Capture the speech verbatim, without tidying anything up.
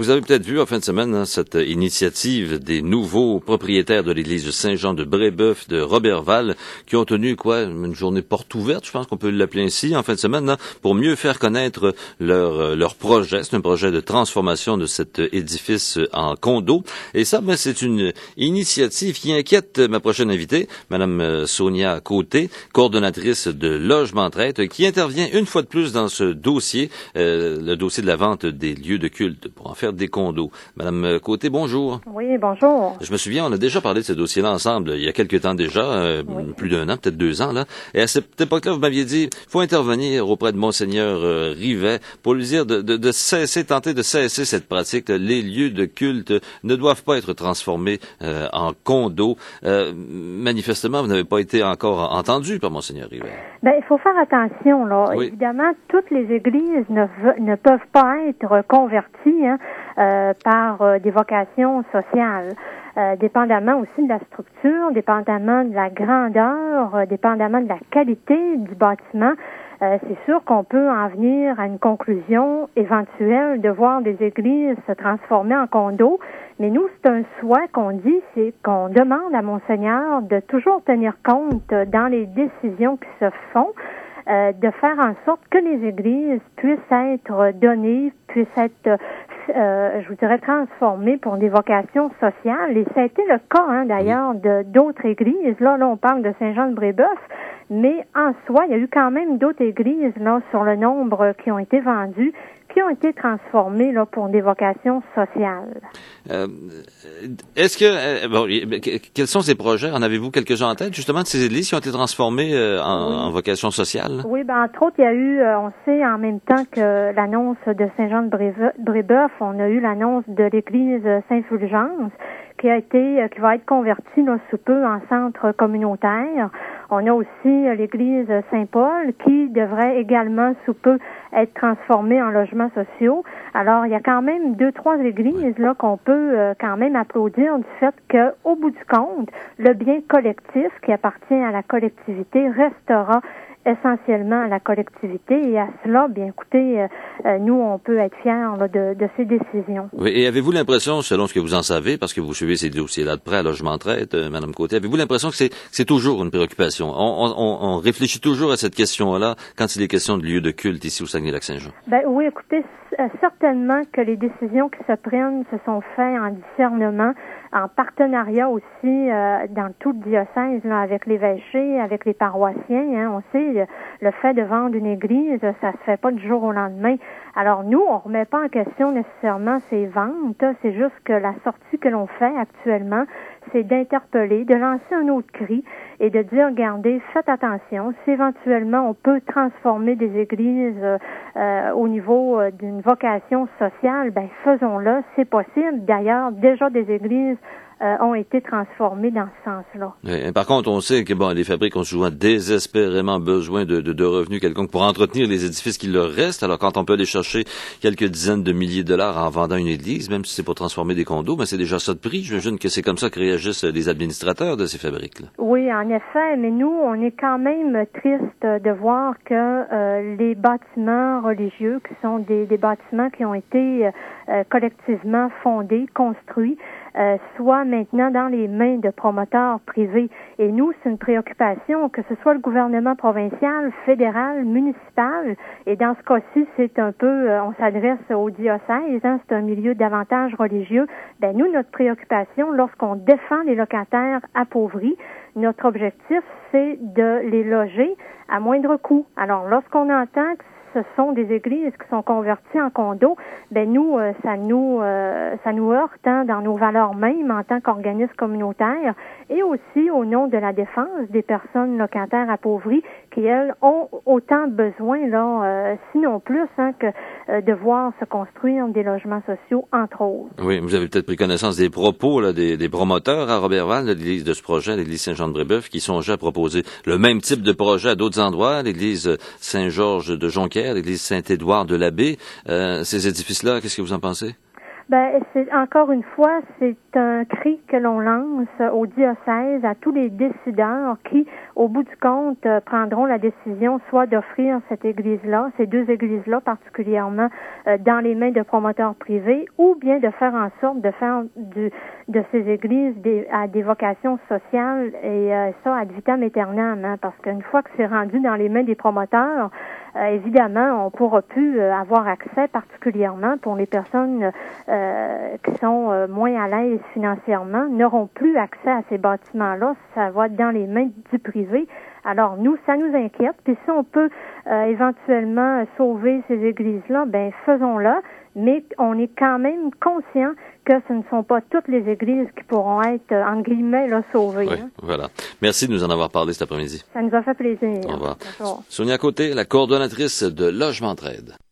Vous avez peut-être vu en fin de semaine hein, cette initiative des nouveaux propriétaires de l'église Saint-Jean de Brébeuf de Roberval qui ont tenu quoi une journée porte ouverte, je pense qu'on peut l'appeler ainsi, en fin de semaine, hein, pour mieux faire connaître leur leur projet. C'est un projet de transformation de cet édifice en condo. Et ça, ben, c'est une initiative qui inquiète ma prochaine invitée, Madame Sonia Côté, coordonnatrice de Logement Traite, qui intervient une fois de plus dans ce dossier, euh, le dossier de la vente des lieux de culte pour en faire des condos. Madame Côté, bonjour. Oui, bonjour. Je me souviens, on a déjà parlé de ce dossier-là ensemble il y a quelques temps déjà, euh, oui. plus d'un an, peut-être deux ans, là. Et à cette époque-là, vous m'aviez dit, il faut intervenir auprès de Monseigneur euh, Rivet pour lui dire de, de, de cesser, tenter de cesser cette pratique. Les lieux de culte ne doivent pas être transformés euh, en condos. Euh, manifestement, vous n'avez pas été encore entendu par Monseigneur Rivet. Ben, il faut faire attention, là. Oui. Évidemment, toutes les églises ne, ne peuvent pas être converties hein, euh, par euh, des vocations sociales. Euh, dépendamment aussi de la structure, dépendamment de la grandeur, euh, dépendamment de la qualité du bâtiment, euh, c'est sûr qu'on peut en venir à une conclusion éventuelle de voir des églises se transformer en condos. Mais nous, c'est un souhait qu'on dit, c'est qu'on demande à Monseigneur de toujours tenir compte dans les décisions qui se font, euh, de faire en sorte que les églises puissent être données, puissent être Euh, je vous dirais, transformées pour des vocations sociales. Et ça a été le cas, hein, d'ailleurs, de d'autres églises. Là, là, on parle de Saint-Jean-de-Brébeuf, mais en soi, il y a eu quand même d'autres églises, là, sur le nombre qui ont été vendues, qui ont été transformées, là, pour des vocations sociales. Euh, est-ce que, euh, bon, quels sont ces projets? En avez-vous quelques-uns en tête, justement, de ces églises qui ont été transformées euh, en, oui. en vocation sociale? Oui, ben, entre autres, il y a eu, euh, on sait, en même temps que l'annonce de Saint-Jean-de-Brébeuf, on a eu l'annonce de l'église Saint-Fulgence, qui a été, qui va être convertie là, sous peu en centre communautaire. On a aussi l'église Saint-Paul qui devrait également sous peu être transformée en logements sociaux. Alors, il y a quand même deux, trois églises là qu'on peut euh, quand même applaudir du fait que, au bout du compte, le bien collectif qui appartient à la collectivité restera essentiellement à la collectivité et à cela, bien écoutez, euh, euh, nous, on peut être fiers là, de, de ces décisions. Oui, et avez-vous l'impression, selon ce que vous en savez, parce que vous suivez ces dossiers-là de près à Logement Traite, euh, Madame Côté, avez-vous l'impression que c'est, c'est toujours une préoccupation? On, on, on réfléchit toujours à cette question-là quand il est question de lieux de culte ici au Saguenay-Lac-Saint-Jean? Ben oui, écoutez, certainement que les décisions qui se prennent se sont faites en discernement, en partenariat aussi euh, dans tout le diocèse là, avec l'évêché, avec les paroissiens. Hein. On sait, le fait de vendre une église, ça se fait pas du jour au lendemain. Alors nous, on remet pas en question nécessairement ces ventes. C'est juste que la sortie que l'on fait actuellement, c'est d'interpeller, de lancer un autre cri et de dire, regardez, faites attention. Si éventuellement on peut transformer des églises euh, euh, au niveau euh, d'une vocation sociale, ben faisons-le, c'est possible. D'ailleurs, déjà des églises Euh, ont été transformés dans ce sens-là. Oui, par contre, on sait que bon, les fabriques ont souvent désespérément besoin de, de, de revenus quelconques pour entretenir les édifices qui leur restent. Alors, quand on peut aller chercher quelques dizaines de milliers de dollars en vendant une église, même si c'est pour transformer des condos, ben c'est déjà ça de prix. J'imagine que c'est comme ça que réagissent les administrateurs de ces fabriques-là. Oui, en effet, mais nous, on est quand même triste de voir que euh, les bâtiments religieux, qui sont des, des bâtiments qui ont été euh, collectivement fondés, construits, Euh, soit maintenant dans les mains de promoteurs privés. Et nous, c'est une préoccupation, que ce soit le gouvernement provincial, fédéral, municipal, et dans ce cas-ci, c'est un peu, euh, on s'adresse au diocèse, hein, c'est un milieu davantage religieux. Ben nous, notre préoccupation, lorsqu'on défend les locataires appauvris, notre objectif, c'est de les loger à moindre coût. Alors, lorsqu'on entend que ce sont des églises qui sont converties en condos, ben nous, euh, ça nous euh, ça nous heurte hein, dans nos valeurs mêmes en tant qu'organisme communautaire et aussi au nom de la défense des personnes locataires appauvries qui, elles, ont autant besoin, là, euh, sinon plus, hein, que euh, de voir se construire des logements sociaux, entre autres. Oui, vous avez peut-être pris connaissance des propos là, des, des promoteurs à Roberval, de l'église de ce projet, l'église Saint-Jean-de-Brébeuf, qui songeait à proposer le même type de projet à d'autres endroits, l'église Saint-Georges de Jonquière, l'église Saint-Édouard de l'Abbé. Euh, ces édifices-là, qu'est-ce que vous en pensez? Ben, c'est encore une fois, c'est un cri que l'on lance au diocèse, à tous les décideurs qui, au bout du compte, euh, prendront la décision soit d'offrir cette église-là, ces deux églises-là particulièrement, euh, dans les mains de promoteurs privés, ou bien de faire en sorte de faire du, de ces églises des, à des vocations sociales et euh, ça ad vitam aeternam, hein, parce qu'une fois que c'est rendu dans les mains des promoteurs, Euh, évidemment, on pourra plus euh, avoir accès, particulièrement pour les personnes euh, qui sont euh, moins à l'aise financièrement, n'auront plus accès à ces bâtiments-là. Ça va être dans les mains du privé. Alors nous, ça nous inquiète. Puis si on peut euh, éventuellement sauver ces églises-là, ben faisons-le. Mais on est quand même conscient que ce ne sont pas toutes les églises qui pourront être, euh, en guillemets, là, sauvées. Oui, hein. voilà. Merci de nous en avoir parlé cet après-midi. Ça nous a fait plaisir. Au revoir. Bonjour. Sonia Côté, la coordonnatrice de Logement Trade.